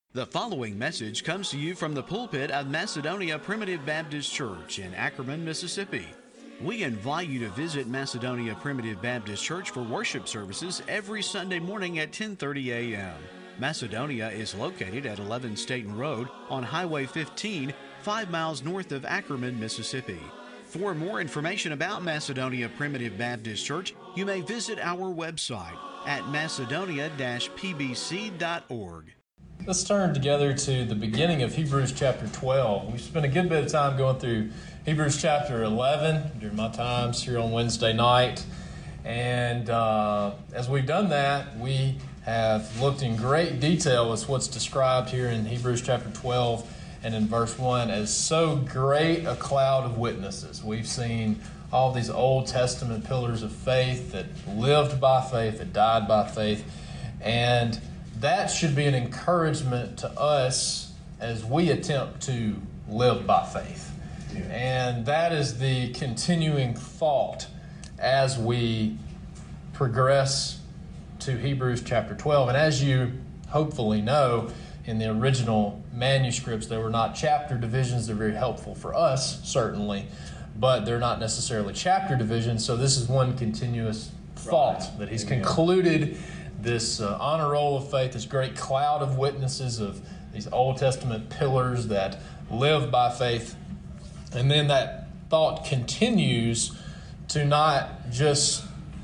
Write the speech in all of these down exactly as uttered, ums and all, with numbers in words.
The following message comes to you from the pulpit of Macedonia Primitive Baptist Church in Ackerman, Mississippi. We invite you to visit Macedonia Primitive Baptist Church for worship services every Sunday morning at ten thirty a m Macedonia is located at eleven Staten Road on Highway fifteen, five miles north of Ackerman, Mississippi. For more information about Macedonia Primitive Baptist Church, you may visit our website at macedonia dash p b c dot org. Let's turn together to the beginning of Hebrews chapter twelve. We've spent a good bit of time going through Hebrews chapter eleven during my times here on Wednesday night. And uh, as we've done that, we have looked in great detail at what's described here in Hebrews chapter twelve and in verse one as so great a cloud of witnesses. We've seen all these Old Testament pillars of faith that lived by faith, that died by faith, and that should be an encouragement to us as we attempt to live by faith. Yeah. And that is the continuing thought as we progress to Hebrews chapter twelve. And as you hopefully know, in the original manuscripts, there were not chapter divisions. They're very helpful for us, certainly, but they're not necessarily chapter divisions. So this is one continuous thought right. that he's Amen. concluded this uh, honor roll of faith, this great cloud of witnesses of these Old Testament pillars that live by faith. And then that thought continues to not just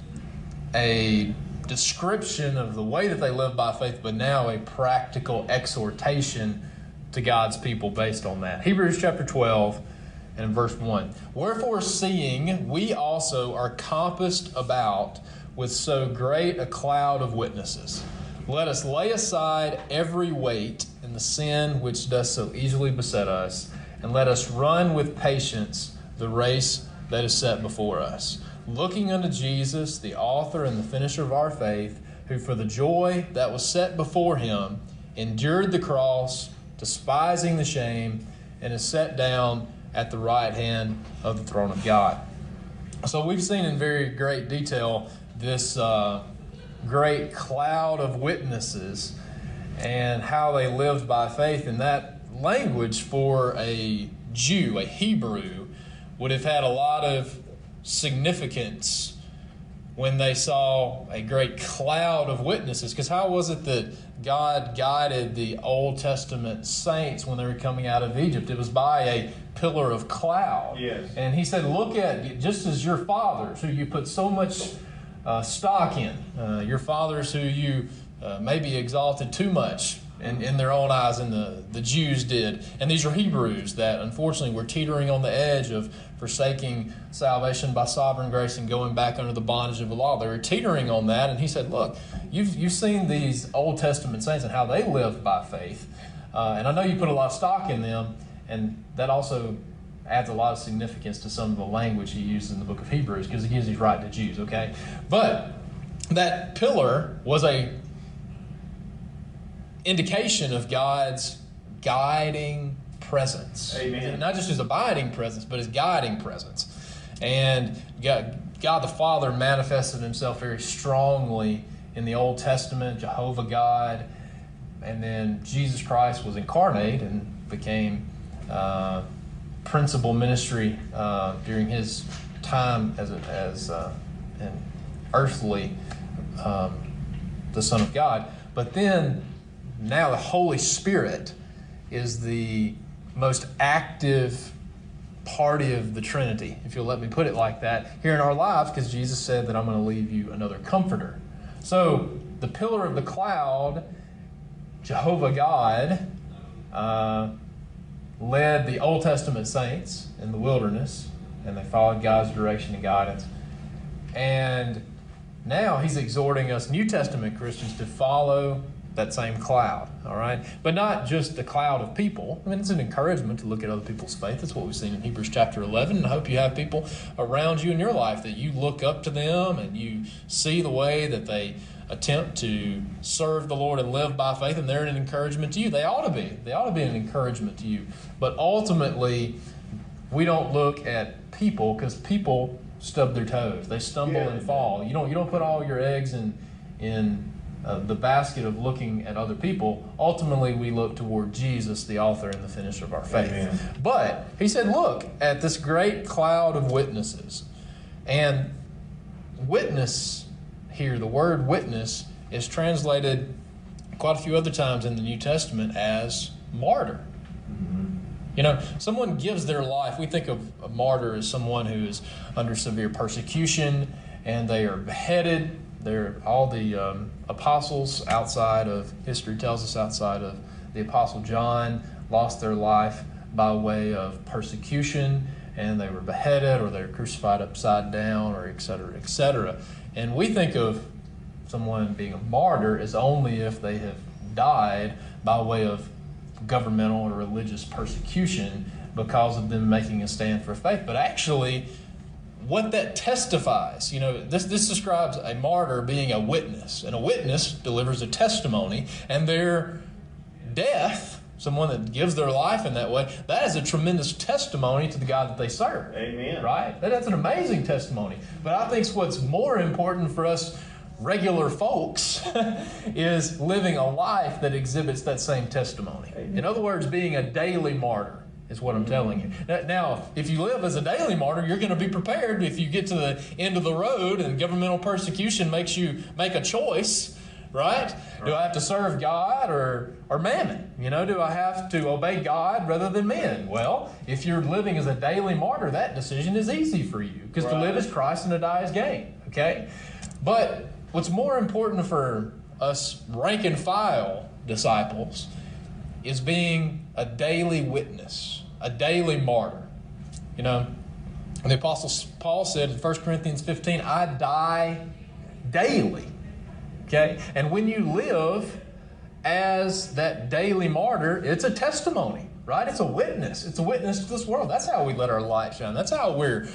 a description of the way that they live by faith, but now a practical exhortation to God's people based on that. Hebrews chapter twelve and verse one. Wherefore, seeing we also are compassed about with so great a cloud of witnesses, let us lay aside every weight and the sin which does so easily beset us, and let us run with patience the race that is set before us, looking unto Jesus, the author and the finisher of our faith, who for the joy that was set before him endured the cross, despising the shame, and is set down at the right hand of the throne of God. So we've seen in very great detail this uh, great cloud of witnesses and how they lived by faith. And that language for a Jew, a Hebrew, would have had a lot of significance when they saw a great cloud of witnesses. Because how was it that God guided the Old Testament saints when they were coming out of Egypt? It was by a pillar of cloud. Yes. And he said, look at, just as your fathers, who you put so much uh, stock in, uh, your fathers who you uh, maybe exalted too much in, in their own eyes, and the, the Jews did. And these are Hebrews that unfortunately were teetering on the edge of forsaking salvation by sovereign grace and going back under the bondage of the law. They were teetering on that, and he said, look, you've, you've seen these Old Testament saints and how they lived by faith. Uh, and I know you put a lot of stock in them, and that also adds a lot of significance to some of the language he uses in the book of Hebrews, because he gives his right to Jews, okay? But that pillar was a indication of God's guiding presence. Amen. Not just his abiding presence, but his guiding presence. And God, God the Father manifested himself very strongly in the Old Testament, Jehovah God. And then Jesus Christ was incarnate and became uh, principal ministry uh, during his time as, a, as uh, an earthly, um, the Son of God. But then now the Holy Spirit is the most active party of the Trinity, if you'll let me put it like that, here in our lives, because Jesus said that I'm going to leave you another comforter. So the pillar of the cloud, Jehovah God, uh, led the Old Testament saints in the wilderness, and they followed God's direction and guidance. And now he's exhorting us New Testament Christians to follow that same cloud, all right? But not just the cloud of people. I mean, it's an encouragement to look at other people's faith. That's what we've seen in Hebrews chapter eleven, and I hope you have people around you in your life that you look up to them and you see the way that they attempt to serve the Lord and live by faith, and they're an encouragement to you. They ought to be. They ought to be an encouragement to you. But ultimately, we don't look at people, because people stub their toes. They stumble yeah. and fall. You don't you don't put all your eggs in in uh, the basket of looking at other people, ultimately we look toward Jesus, the author and the finisher of our faith. Amen. But he said, look at this great cloud of witnesses. And witness here, the word witness, is translated quite a few other times in the New Testament as martyr. Mm-hmm. You know, someone gives their life. We think of a martyr as someone who is under severe persecution and they are beheaded. They're all the um, apostles outside of history tells us outside of the Apostle John lost their life by way of persecution, and they were beheaded or they were crucified upside down, or et cetera, et cetera. And we think of someone being a martyr as only if they have died by way of governmental or religious persecution because of them making a stand for faith. But actually, what that testifies, you know, this, this describes a martyr being a witness. And a witness delivers a testimony, and their death, someone that gives their life in that way, that is a tremendous testimony to the God that they serve. Amen. Right? That's an amazing testimony. But I think what's more important for us regular folks is living a life that exhibits that same testimony. Amen. In other words, being a daily martyr is what I'm telling you. Now, if you live as a daily martyr, you're going to be prepared if you get to the end of the road and governmental persecution makes you make a choice, right? right. Do I have to serve God or, or mammon? You know, do I have to obey God rather than men? Well, if you're living as a daily martyr, that decision is easy for you because right. to live is Christ and to die is gain, okay? But what's more important for us rank and file disciples is being a daily witness, a daily martyr. You know, the Apostle Paul said in First Corinthians fifteen, I die daily. Okay? And when you live as that daily martyr, it's a testimony, right? It's a witness. It's a witness to this world. That's how we let our light shine. That's how we're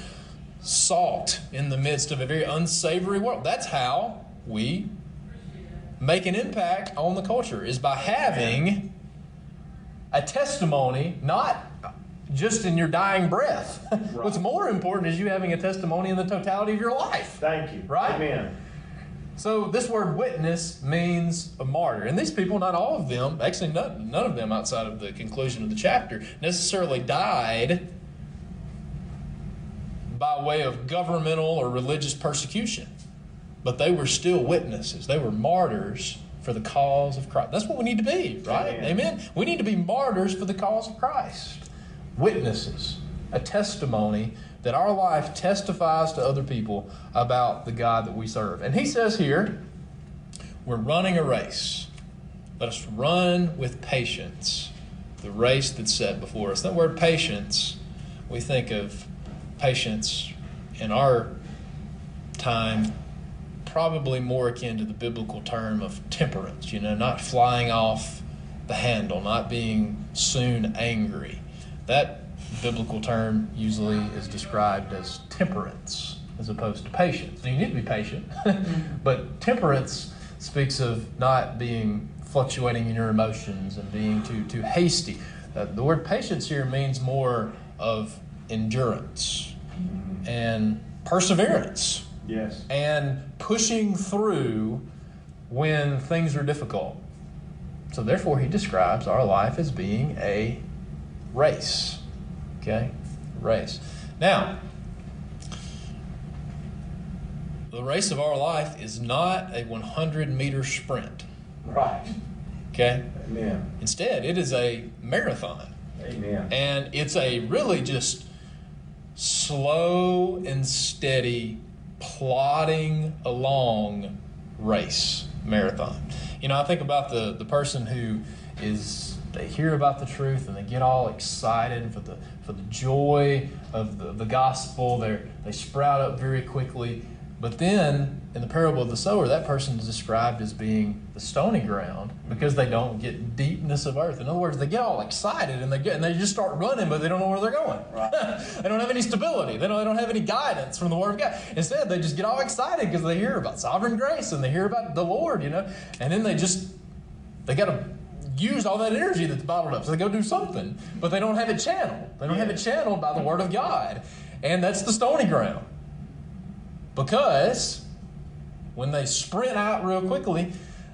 salt in the midst of a very unsavory world. That's how we make an impact on the culture, is by having a testimony, not just in your dying breath. Right. What's more important is you having a testimony in the totality of your life. Thank you. Right? Amen. So this word witness means a martyr. And these people, not all of them, actually none, none of them outside of the conclusion of the chapter, necessarily died by way of governmental or religious persecution. But they were still witnesses. They were martyrs for the cause of Christ. That's what we need to be, right? Amen. Amen. We need to be martyrs for the cause of Christ. Witnesses. A testimony that our life testifies to other people about the God that we serve. And he says here, we're running a race. Let us run with patience the race that's set before us. That word patience, we think of patience in our time probably more akin to the biblical term of temperance, you know, not flying off the handle, not being soon angry. That biblical term usually is described as temperance as opposed to patience. Now, you need to be patient, but temperance speaks of not being fluctuating in your emotions and being too too hasty. Uh, the word patience here means more of endurance and perseverance. Yes. And pushing through when things are difficult. So therefore, he describes our life as being a race. Okay? Race. Now, the race of our life is not a one hundred meter sprint. Right. Okay? Amen. Instead, it is a marathon. Amen. And it's a really just slow and steady plodding along race, marathon. You know, I think about the, the person who is, they hear about the truth and they get all excited for the for the joy of the, the gospel. They they sprout up very quickly. But then, in the parable of the sower, that person is described as being the stony ground because they don't get deepness of earth. In other words, they get all excited and they get and they just start running, but they don't know where they're going. Right. They don't have any stability. They don't, they don't have any guidance from the Word of God. Instead, they just get all excited because they hear about sovereign grace and they hear about the Lord, you know. And then they just, they got to use all that energy that's bottled up. So they go do something, but they don't have it channeled. They don't have it channeled by the Word of God. And that's the stony ground. Because when they sprint out real quickly,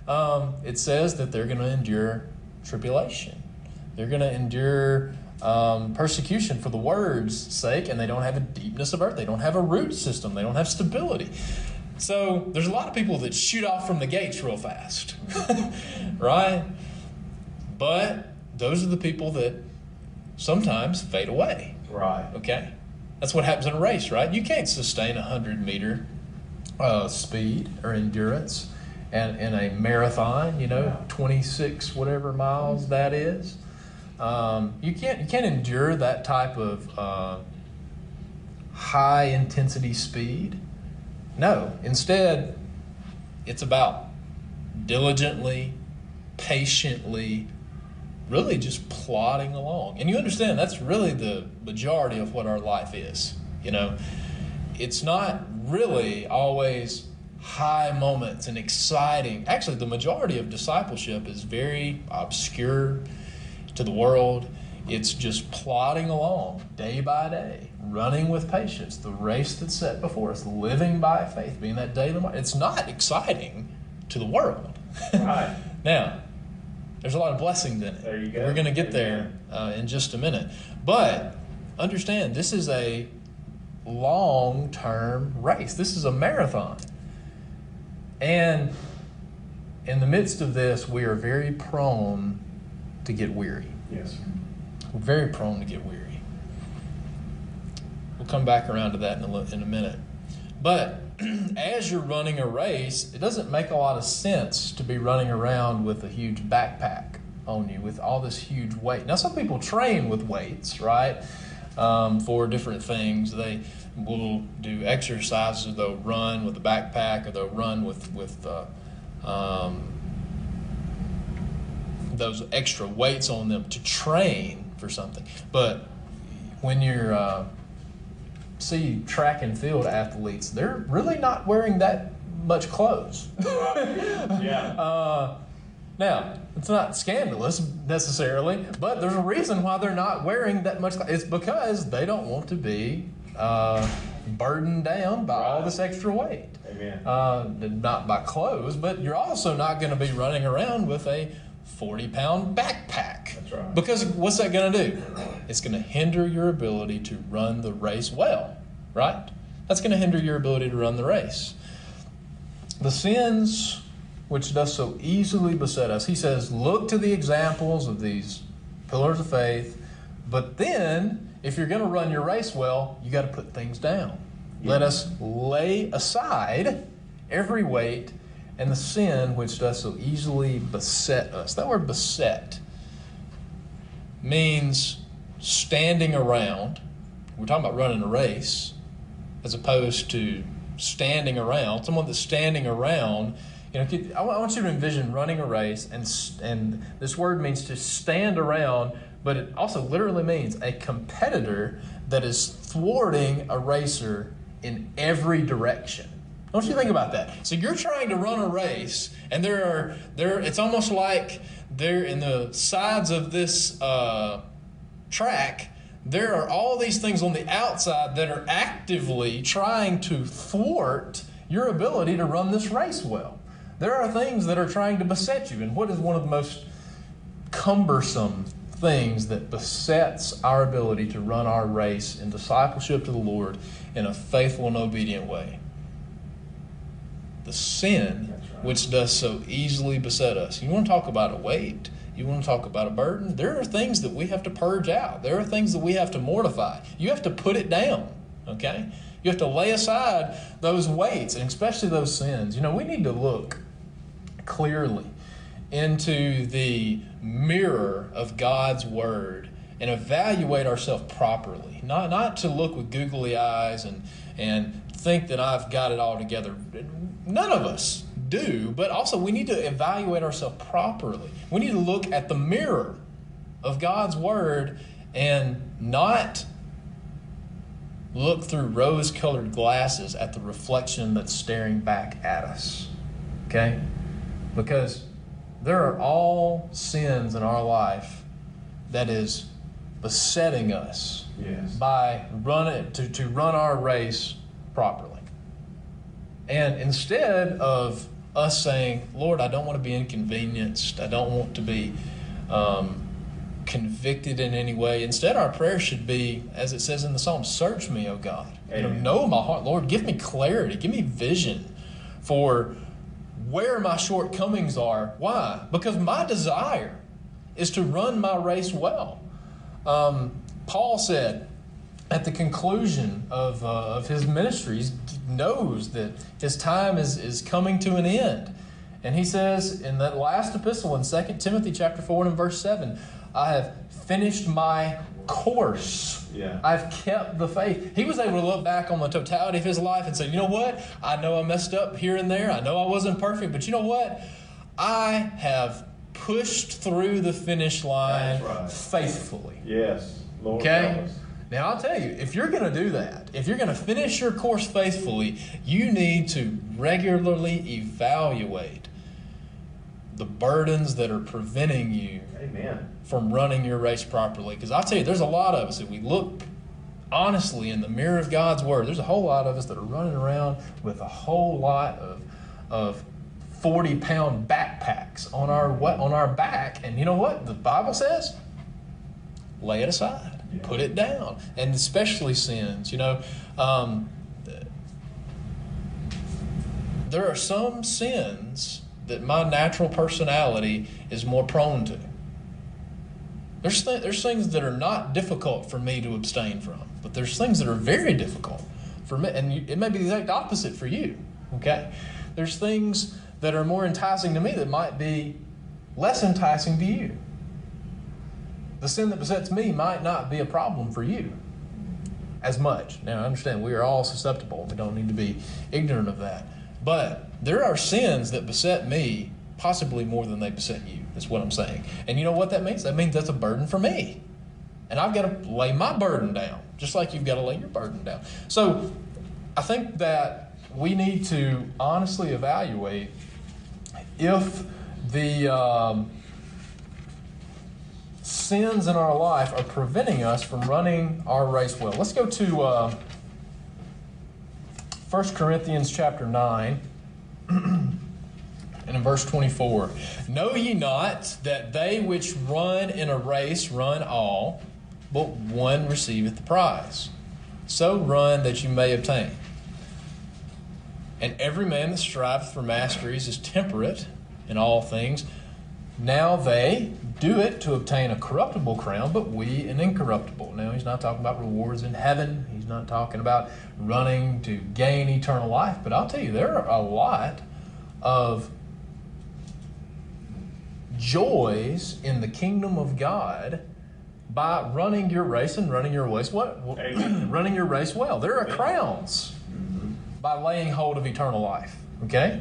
Um, it says that they're going to endure tribulation. They're going to endure um, persecution for the word's sake, and they don't have a deepness of earth. They don't have a root system. They don't have stability. So there's a lot of people that shoot off from the gates real fast, right? But those are the people that sometimes fade away. Right. Okay? That's what happens in a race, right? You can't sustain a hundred-meter uh, speed or endurance and in a marathon, you know, yeah. twenty-six whatever miles that is. Um, you can't you can't endure that type of uh, high-intensity speed. No. Instead, it's about diligently, patiently, really just plodding along. And you understand that's really the majority of what our life is. You know, it's not really always high moments and exciting. Actually, the majority of discipleship is very obscure to the world. It's just plodding along day by day, running with patience, the race that's set before us, living by faith, being that daily. It's not exciting to the world. Right. Now, there's a lot of blessings in it. There you go. We're going to get there uh, in just a minute. But understand, this is a long-term race. This is a marathon. And in the midst of this, we are very prone to get weary. Yes. We're very prone to get weary. We'll come back around to that in a, in a minute. But as you're running a race, it doesn't make a lot of sense to be running around with a huge backpack on you with all this huge weight. Now, some people train with weights, right, um, for different things. They will do exercises. They'll run with a backpack, or they'll run with, with uh, um, those extra weights on them to train for something. But when you're uh, see track and field athletes, they're really not wearing that much clothes. Yeah. Uh, now, it's not scandalous necessarily, but there's a reason why they're not wearing that much clothes. It's because they don't want to be uh, burdened down by all this extra weight. Amen. Uh, not by clothes, but you're also not going to be running around with a forty-pound backpack. That's right. Because what's that going to do? It's going to hinder your ability to run the race well, right? That's going to hinder your ability to run the race. The sins which does so easily beset us, he says, look to the examples of these pillars of faith, but then, if you're going to run your race well, you got to put things down. Yeah. Let us lay aside every weight and the sin which does so easily beset us. That word beset means standing around. We're talking about running a race as opposed to standing around. Someone that's standing around, you know, I want you to envision running a race, and and this word means to stand around, but it also literally means a competitor that is thwarting a racer in every direction. Don't you think about that? So you're trying to run a race, and there are there. It's almost like there in the sides of this uh, track, there are all these things on the outside that are actively trying to thwart your ability to run this race well. There are things that are trying to beset you, and what is one of the most cumbersome things that besets our ability to run our race in discipleship to the Lord in a faithful and obedient way? The sin right. which does so easily beset us. You want to talk about a weight? You want to talk about a burden? There are things that we have to purge out. There are things that we have to mortify. You have to put it down, okay? You have to lay aside those weights, and especially those sins. You know, we need to look clearly into the mirror of God's Word and evaluate ourselves properly. Not, not to look with googly eyes and, and think that I've got it all together. None of us do, but also we need to evaluate ourselves properly. We need to look at the mirror of God's Word and not look through rose-colored glasses at the reflection that's staring back at us. Okay? Because there are all sins in our life that is besetting us yes. by run it, to, to run our race properly. And instead of us saying, Lord, I don't want to be inconvenienced. I don't want to be um, convicted in any way. Instead, our prayer should be, as it says in the Psalm, search me, O God. You know, know my heart. Lord, give me clarity. Give me vision for where my shortcomings are. Why? Because my desire is to run my race well. Um, Paul said at the conclusion of, uh, of his ministries, knows that his time is, is coming to an end. And he says in that last epistle in Second Timothy chapter four and verse seven, I have finished my course. Yeah. I've kept the faith. He was able to look back on the totality of his life and say, you know what? I know I messed up here and there. I know I wasn't perfect, but you know what? I have pushed through the finish line right. faithfully. Yes. Lord okay? knows. Now, I'll tell you, if you're going to do that, if you're going to finish your course faithfully, you need to regularly evaluate the burdens that are preventing you Amen. from running your race properly. Because I'll tell you, there's a lot of us, if we look honestly in the mirror of God's Word, there's a whole lot of us that are running around with a whole lot of of forty-pound backpacks on our on our back. And you know what? The Bible says, lay it aside. Yeah. Put it down. And especially sins. You know, um, there are some sins that my natural personality is more prone to. There's th- there's things that are not difficult for me to abstain from, but there's things that are very difficult for me, and you, it may be the exact opposite for you. Okay, there's things that are more enticing to me that might be less enticing to you. The sin that besets me might not be a problem for you as much. Now, I understand we are all susceptible. We don't need to be ignorant of that. But there are sins that beset me possibly more than they beset you, is what I'm saying. And you know what that means? That means that's a burden for me. And I've got to lay my burden down, just like you've got to lay your burden down. So I think that we need to honestly evaluate if the um, sins in our life are preventing us from running our race well. Let's go to uh, First Corinthians chapter nine. And in verse twenty-four, know ye not that they which run in a race run all, but one receiveth the prize? So run that you may obtain. And every man that striveth for masteries is temperate in all things. Now they do it to obtain a corruptible crown, but we an incorruptible. Now he's not talking about rewards in heaven. He's not talking about running to gain eternal life. But I'll tell you, there are a lot of joys in the kingdom of God by running your race and running your race what running your race well. There are crowns mm-hmm. by laying hold of eternal life. Okay?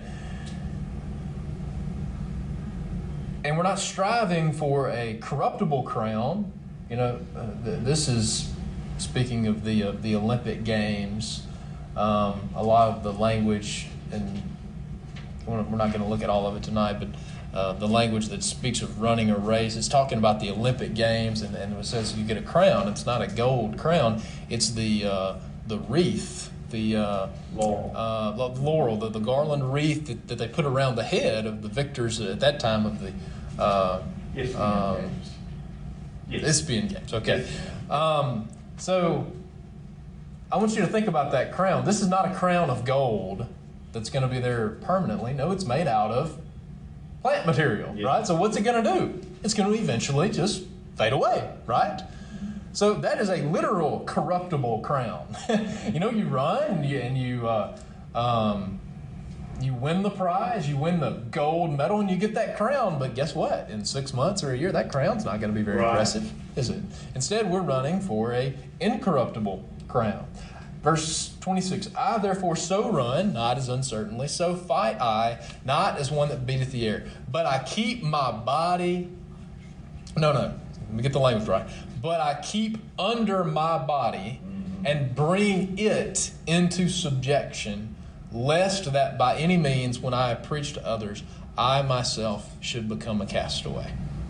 And we're not striving for a corruptible crown. You know, uh, th- this is speaking of the uh, the Olympic Games. Um, a lot of the language, and we're not going to look at all of it tonight, but uh, the language that speaks of running a race, it's talking about the Olympic Games, and, and it says you get a crown. It's not a gold crown. It's the uh, the wreath, the uh, laurel, uh, the laurel, the, the garland wreath that, that they put around the head of the victors at that time of the uh, Isthmian um, Games. Yes. Isthmian Games. Okay, Yes. um, so I want you to think about that crown. This is not a crown of gold that's going to be there permanently. No, it's made out of plant material, yes. right? So what's it going to do? It's going to eventually just fade away, right? So that is a literal corruptible crown. You know, you run and you, and you, uh, um, you win the prize, you win the gold medal, and you get that crown. But guess what? In six months or a year, that crown's not going to be very right. impressive, is it? Instead, we're running for a incorruptible crown. Verse twenty-six, I therefore so run, not as uncertainly, so fight I, not as one that beateth the air, but I keep my body, no, no, let me get the language right, but I keep under my body and bring it into subjection, lest that by any means, when I preach to others, I myself should become a castaway.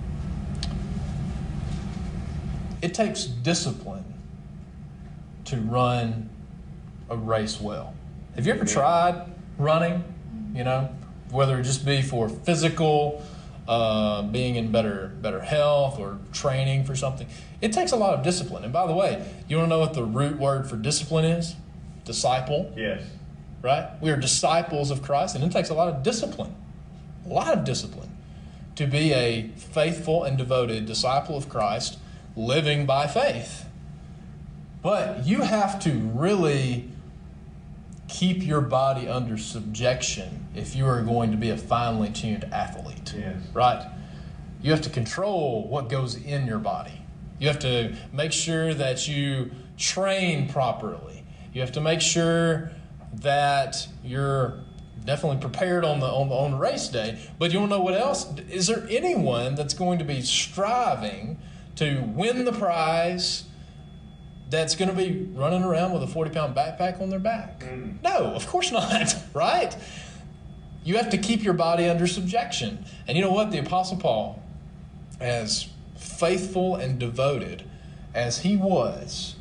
It takes discipline to run a race well. Have you ever tried running? You know, whether it just be for physical, uh, being in better better health or training for something, it takes a lot of discipline. And by the way, you want to know what the root word for discipline is? Disciple. Yes. Right? We are disciples of Christ, and it takes a lot of discipline, a lot of discipline to be a faithful and devoted disciple of Christ, living by faith. But you have to really keep your body under subjection if you are going to be a finely tuned athlete. Yes. Right? You have to control what goes in your body. You have to make sure that you train properly. You have to make sure that you're definitely prepared on the on the on race day. But you want to know what else? Is there anyone that's going to be striving to win the prize that's going to be running around with a forty-pound backpack on their back? Mm. No, of course not, right? You have to keep your body under subjection. And you know what? The Apostle Paul, as faithful and devoted as he was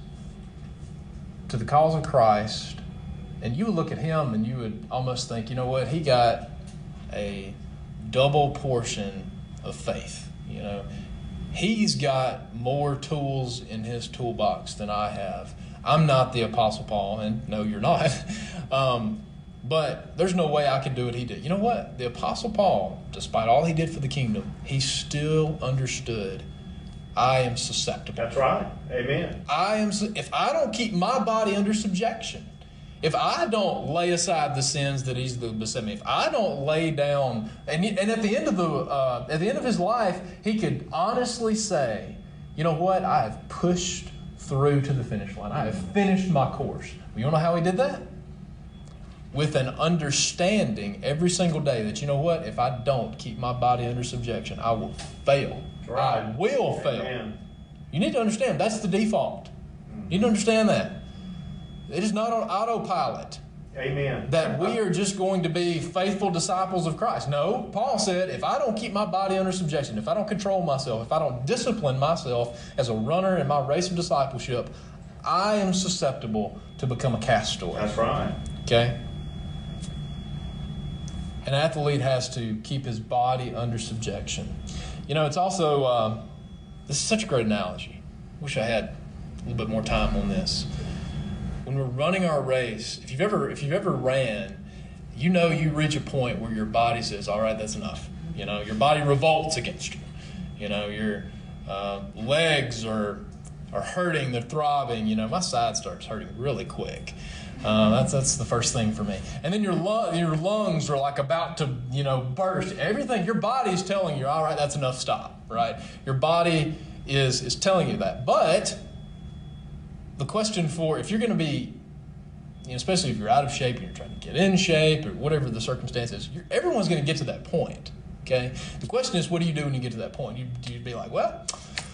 to the cause of Christ, and you would look at him and you would almost think, you know what? He got a double portion of faith, you know. He's got more tools in his toolbox than I have. I'm not the Apostle Paul, and no, you're not. um, but there's no way I can do what he did. You know what? The Apostle Paul, despite all he did for the kingdom, he still understood, I am susceptible. That's right. Amen. I am. If I don't keep my body under subjection, if I don't lay aside the sins that he's the beset me, if I don't lay down, and and at the end of the uh, at the end of his life, he could honestly say, you know what? I have pushed through to the finish line. I have finished my course. Well, you know how he did that? With an understanding every single day that, you know what? If I don't keep my body under subjection, I will fail. Right. I will fail. Amen. You need to understand that's the default. You need to understand that. It is not on autopilot. Amen. That we are just going to be faithful disciples of Christ. No, Paul said, if I don't keep my body under subjection, if I don't control myself, if I don't discipline myself as a runner in my race of discipleship, I am susceptible to become a castaway. That's right. Okay? An athlete has to keep his body under subjection. You know, it's also, uh, this is such a great analogy. Wish I had a little bit more time on this. When we're running our race, if you've ever if you've ever ran, you know you reach a point where your body says, all right, that's enough. You know, your body revolts against you. You know, your uh, legs are are hurting, they're throbbing. You know, my side starts hurting really quick. Uh, that's that's the first thing for me. And then your lung, your lungs are like about to, you know, burst. Everything, your body's telling you, all right, that's enough, stop, right? Your body is is telling you that. But the question for, if you're going to be, you know, especially if you're out of shape and you're trying to get in shape or whatever the circumstances, you're, everyone's going to get to that point, okay? The question is, what do you do when you get to that point? You, do you be like, well,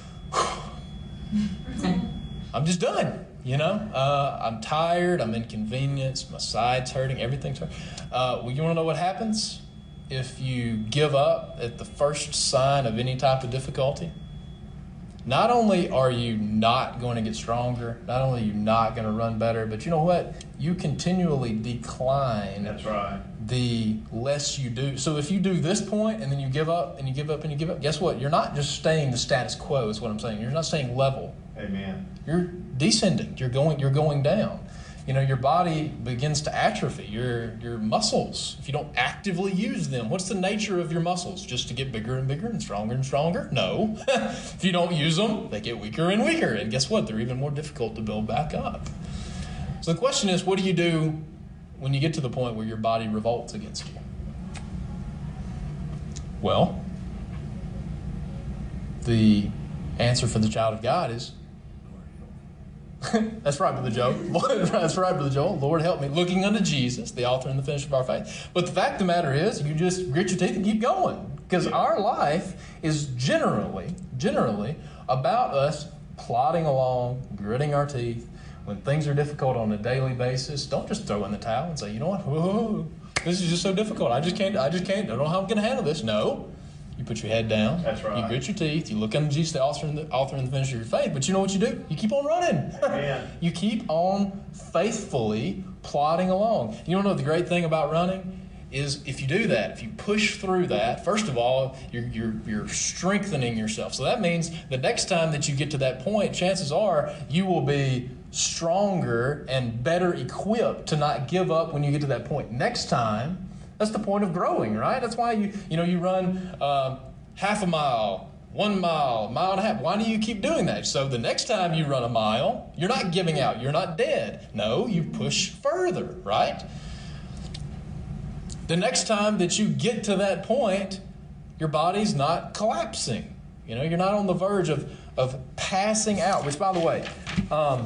I'm just done, you know? Uh, I'm tired, I'm inconvenienced, my side's hurting, everything's hurting. Uh, well, you want to know what happens if you give up at the first sign of any type of difficulty? Not only are you not going to get stronger, not only are you not going to run better, but you know what? You continually decline. That's right. The less you do. So if you do this point and then you give up and you give up and you give up, guess what? You're not just staying the status quo is what I'm saying. You're not staying level. Amen. You're descending. You're going you're going down. You know, your body begins to atrophy. Your your muscles, if you don't actively use them, what's the nature of your muscles? Just to get bigger and bigger and stronger and stronger? No. If you don't use them, they get weaker and weaker. And guess what? They're even more difficult to build back up. So the question is, what do you do when you get to the point where your body revolts against you? Well, the answer for the child of God is, that's right, Brother Joe. That's right, Brother Joel. Lord, help me. Looking unto Jesus, the author and the finisher of our faith. But the fact of the matter is, you just grit your teeth and keep going. Because our life is generally, generally about us plodding along, gritting our teeth. When things are difficult on a daily basis, don't just throw in the towel and say, you know what, whoa, this is just so difficult. I just can't, I just can't, I don't know how I'm going to handle this. No. You put your head down. That's right. You grit your teeth. You look unto Jesus, the author and the, author and the finisher of your faith. But you know what you do? You keep on running. Yeah. You keep on faithfully plodding along. You don't know the great thing about running is if you do that, if you push through that, first of all, you're, you're, you're strengthening yourself. So that means the next time that you get to that point, chances are you will be stronger and better equipped to not give up when you get to that point. Next time, that's the point of growing, right? That's why you, you know, you run uh, half a mile, one mile, mile and a half. Why do you keep doing that? So the next time you run a mile, you're not giving out. You're not dead. No, you push further, right? The next time that you get to that point, your body's not collapsing. You know, you're not on the verge of, of passing out, which, by the way, um,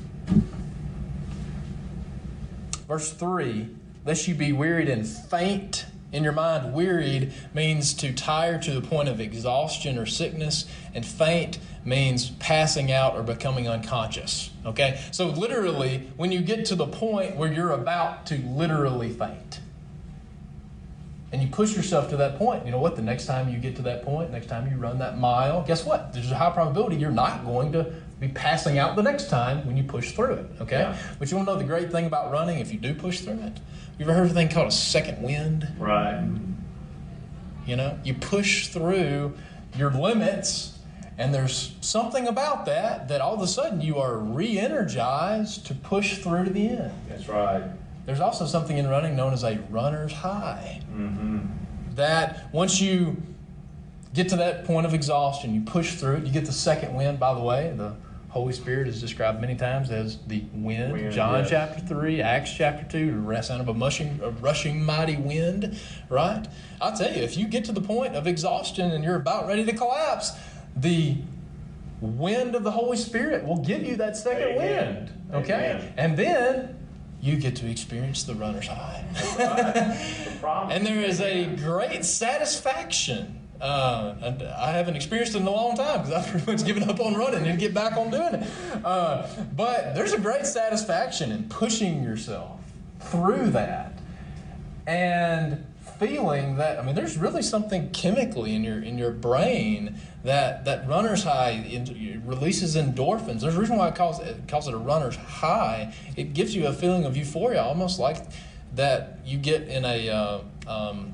verse three, lest you be wearied and faint in your mind. Wearied means to tire to the point of exhaustion or sickness, and faint means passing out or becoming unconscious. Okay? So literally, when you get to the point where you're about to literally faint, and you push yourself to that point, you know what? The next time you get to that point, next time you run that mile, guess what? There's a high probability you're not going to be passing out the next time when you push through it, okay? Yeah. But you want to know the great thing about running if you do push through it? You ever heard of a thing called a second wind? Right. You know, you push through your limits, and there's something about that that all of a sudden you are re-energized to push through to the end. That's right. There's also something in running known as a runner's high. Mm-hmm. That once you get to that point of exhaustion, you push through it, you get the second wind. By the way, the Holy Spirit is described many times as the wind. wind John yes. chapter three, Acts chapter two, the sound of a, mushing, a rushing mighty wind, right? I'll tell you, if you get to the point of exhaustion and you're about ready to collapse, the wind of the Holy Spirit will give you that second Amen. wind, okay? Amen. And then you get to experience the runner's high. Right. And there is a great satisfaction. Uh, and I haven't experienced it in a long time because I've pretty much given up on running and get back on doing it. Uh, but there's a great satisfaction in pushing yourself through that and feeling that, I mean, there's really something chemically in your in your brain that that runner's high in, releases endorphins. There's a reason why it calls it, it calls it a runner's high. It gives you a feeling of euphoria, almost like that you get in a uh, um,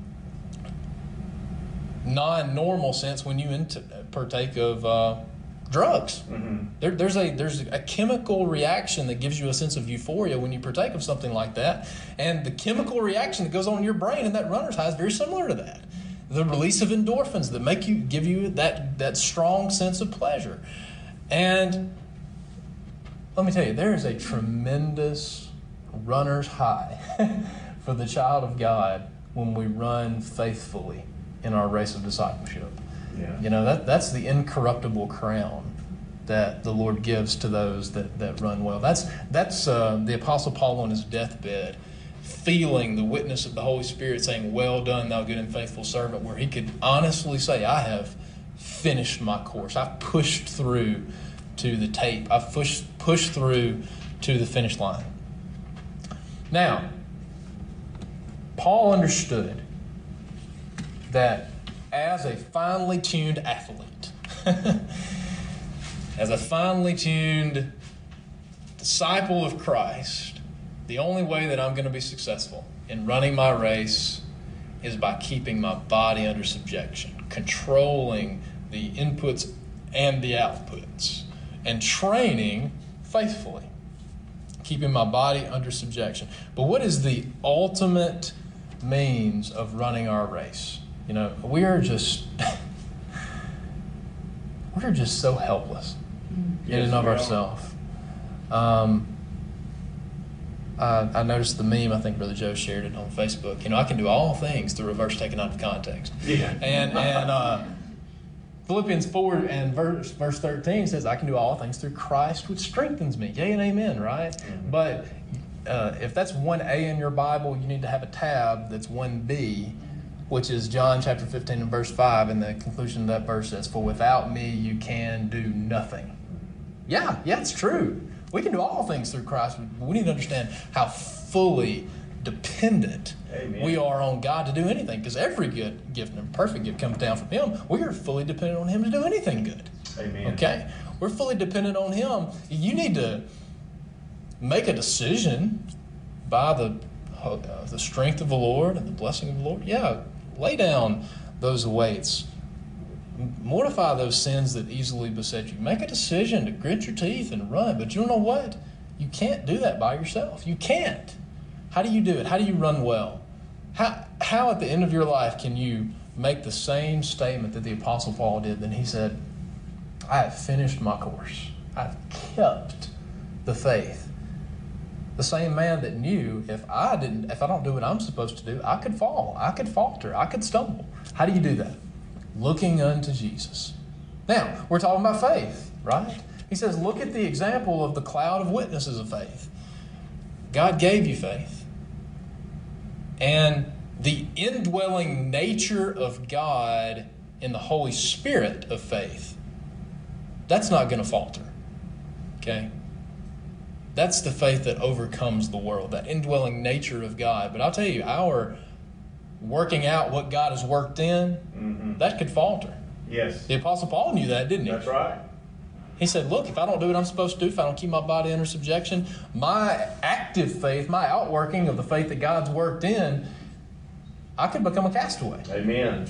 non-normal sense when you into, partake of uh, drugs. Mm-hmm. There, there's a there's a chemical reaction that gives you a sense of euphoria when you partake of something like that, and the chemical reaction that goes on in your brain in that runner's high is very similar to that. The release of endorphins that make you give you that that strong sense of pleasure. And let me tell you, there is a tremendous runner's high for the child of God when we run faithfully in our race of discipleship. Yeah. You know, that that's the incorruptible crown that the Lord gives to those that, that run well. That's that's uh, the Apostle Paul on his deathbed, feeling the witness of the Holy Spirit saying, "Well done, thou good and faithful servant," where he could honestly say, "I have finished my course. I've pushed through to the tape. I've pushed pushed through to the finish line." Now, Paul understood that as a finely tuned athlete, as a finely tuned disciple of Christ, the only way that I'm going to be successful in running my race is by keeping my body under subjection, controlling the inputs and the outputs, and training faithfully, keeping my body under subjection. But what is the ultimate means of running our race? You know, we are just, we're just so helpless in yes, and of ourselves. Um, I, I noticed the meme, I think Brother Joe shared it on Facebook. You know, I can do all things through a verse taken out of context. Yeah. And and uh, Philippians four and verse, verse thirteen says, "I can do all things through Christ which strengthens me." Yea and amen, right? Mm-hmm. But uh, if that's one A in your Bible, you need to have a tab that's one B, which is John chapter fifteen and verse five, and the conclusion of that verse says, "For without me you can do nothing." Yeah, yeah, it's true. We can do all things through Christ. We need to understand how fully dependent Amen. We are on God to do anything, because every good gift and perfect gift comes down from Him. We are fully dependent on Him to do anything good. Amen. Okay? We're fully dependent on Him. You need to make a decision by the uh, the strength of the Lord and the blessing of the Lord, yeah, lay down those weights. Mortify those sins that easily beset you. Make a decision to grit your teeth and run. But you know what? You can't do that by yourself. You can't. How do you do it? How do you run well? How, how at the end of your life can you make the same statement that the Apostle Paul did? Then he said, I have finished my course. I've kept the faith. The same man that knew if I didn't, if I don't do what I'm supposed to do, I could fall. I could falter. I could stumble. How do you do that? Looking unto Jesus. Now, we're talking about faith, right? He says, look at the example of the cloud of witnesses of faith. God gave you faith. And the indwelling nature of God in the Holy Spirit of faith, that's not going to falter. Okay? That's the faith that overcomes the world, that indwelling nature of God. But I'll tell you, our working out what God has worked in, mm-hmm. that could falter. Yes. The Apostle Paul knew that, didn't he? That's right. He said, look, if I don't do what I'm supposed to do, if I don't keep my body under subjection, my active faith, my outworking of the faith that God's worked in, I could become a castaway. Amen.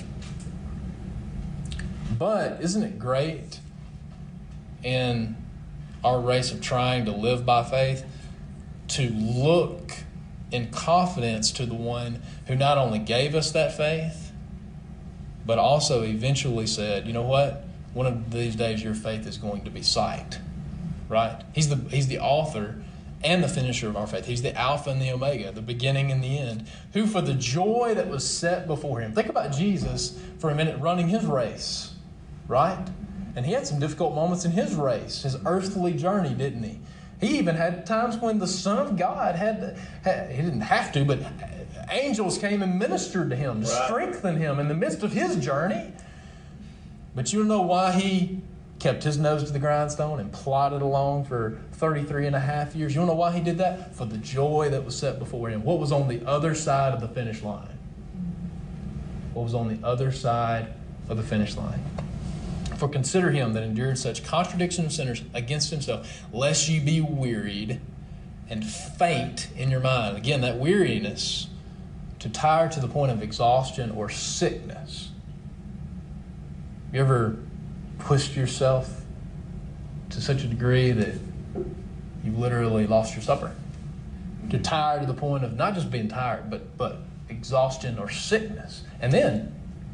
But isn't it great in our race of trying to live by faith to look in confidence to the one who not only gave us that faith, but also eventually said, you know what? One of these days your faith is going to be sight. Right? He's the he's the author and the finisher of our faith. He's the Alpha and the Omega, the beginning and the end, who for the joy that was set before him. Think about Jesus for a minute running his race. Right? And he had some difficult moments in his race, his earthly journey, didn't he? He even had times when the Son of God had, to, had he didn't have to, but angels came and ministered to him to right. strengthen him in the midst of his journey. But you know why he kept his nose to the grindstone and plodded along for thirty-three and a half years? You know why he did that? For the joy that was set before him. What was on the other side of the finish line? What was on the other side of the finish line? For consider him that endured such contradiction of sinners against himself, lest you be wearied and faint in your mind. Again, that weariness, to tire to the point of exhaustion or sickness. You ever pushed yourself to such a degree that you literally lost your supper? To tire to the point of not just being tired, but, but exhaustion or sickness. And then,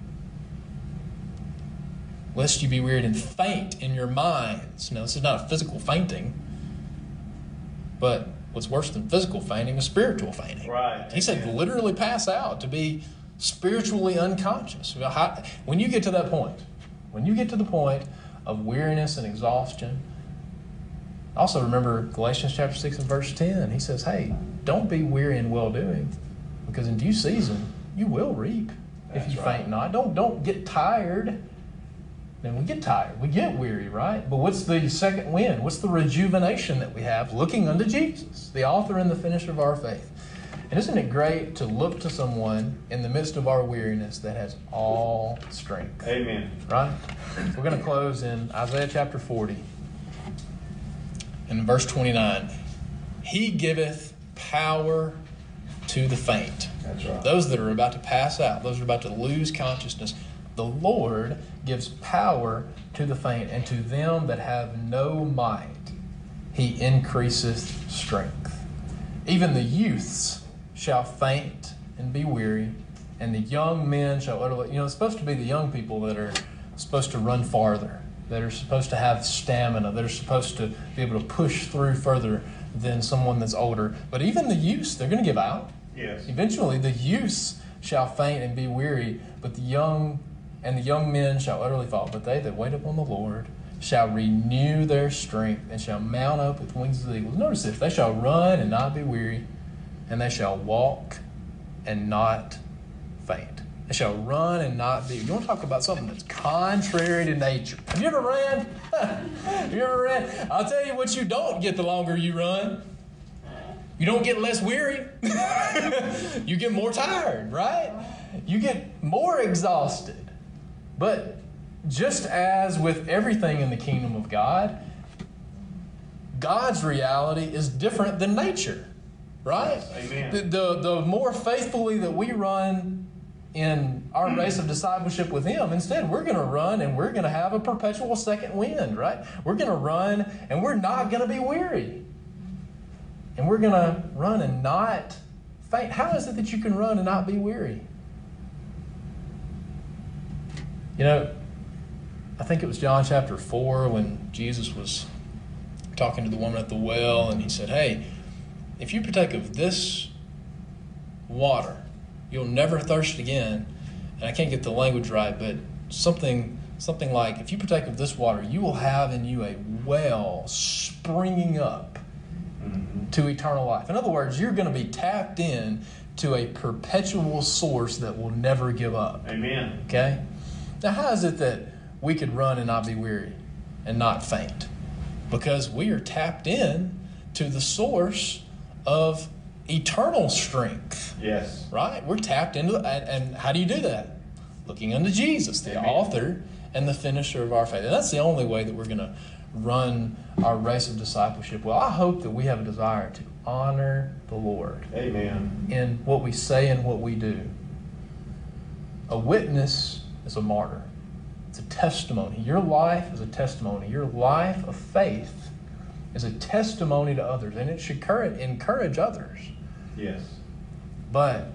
lest you be wearied and faint in your minds. Now, this is not a physical fainting, but what's worse than physical fainting is spiritual fainting. Right. He said literally pass out, to be spiritually unconscious. When you get to that point, when you get to the point of weariness and exhaustion, also remember Galatians chapter six and verse ten. He says, hey, don't be weary in well-doing, because in due season you will reap if you right. faint not. Don't, don't get tired. Then we get tired. We get weary, right? But what's the second wind? What's the rejuvenation that we have? Looking unto Jesus, the author and the finisher of our faith. And isn't it great to look to someone in the midst of our weariness that has all strength? Amen. Right? We're going to close in Isaiah chapter forty. In verse twenty-nine. He giveth power to the faint. That's right. Those that are about to pass out, those that are about to lose consciousness. The Lord gives power to the faint, and to them that have no might, he increaseth strength. Even the youths shall faint and be weary, and the young men shall utterly... You know, it's supposed to be the young people that are supposed to run farther, that are supposed to have stamina, that are supposed to be able to push through further than someone that's older. But even the youths, they're going to give out. Yes. Eventually, the youths shall faint and be weary, but the young... And the young men shall utterly fall, but they that wait upon the Lord shall renew their strength and shall mount up with wings of eagles. Notice this, they shall run and not be weary, and they shall walk and not faint. They shall run and not be. You want to talk about something that's contrary to nature. Have you ever ran? Have you ever ran? I'll tell you what you don't get the longer you run. You don't get less weary. You get more tired, right? You get more exhausted. But just as with everything in the kingdom of God, God's reality is different than nature. right? Amen. The, the, the more faithfully that we run in our race of discipleship with Him, instead we're going to run and we're going to have a perpetual second wind, right? We're going to run and we're not going to be weary. And we're going to run and not faint. How is it that you can run and not be weary? You know, I think it was John chapter four when Jesus was talking to the woman at the well, and He said, hey, if you partake of this water, you'll never thirst again. And I can't get the language right, but something something like, if you partake of this water, you will have in you a well springing up mm-hmm. to eternal life. In other words, you're going to be tapped in to a perpetual source that will never give up. Amen. Okay? Now, how is it that we could run and not be weary and not faint? Because we are tapped in to the source of eternal strength. Yes. Right? We're tapped into it. And, and how do you do that? Looking unto Jesus, the Amen. Author and the finisher of our faith. And that's the only way that we're going to run our race of discipleship well. I hope that we have a desire to honor the Lord. Amen. In what we say and what we do. A witness is a martyr. It's a testimony. Your life is a testimony. Your life of faith is a testimony to others, and it should encourage others. Yes. But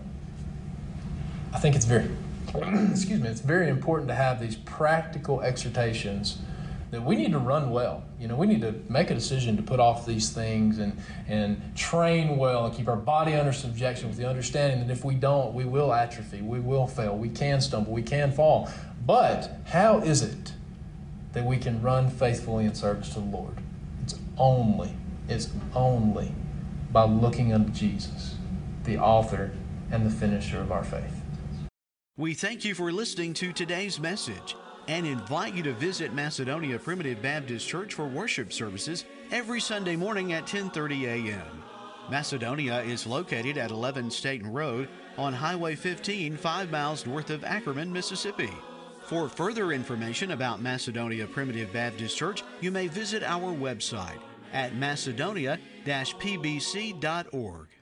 I think it's very, excuse me, it's very important to have these practical exhortations that we need to run well. You know, we need to make a decision to put off these things and, and train well and keep our body under subjection with the understanding that if we don't, we will atrophy, we will fail, we can stumble, we can fall. But how is it that we can run faithfully in service to the Lord? It's only, it's only by looking unto Jesus, the author and the finisher of our faith. We thank you for listening to today's message and invite you to visit Macedonia Primitive Baptist Church for worship services every Sunday morning at ten thirty a.m. Macedonia is located at eleven Staten Road on Highway fifteen, five miles north of Ackerman, Mississippi. For further information about Macedonia Primitive Baptist Church, you may visit our website at macedonia dash p b c dot org.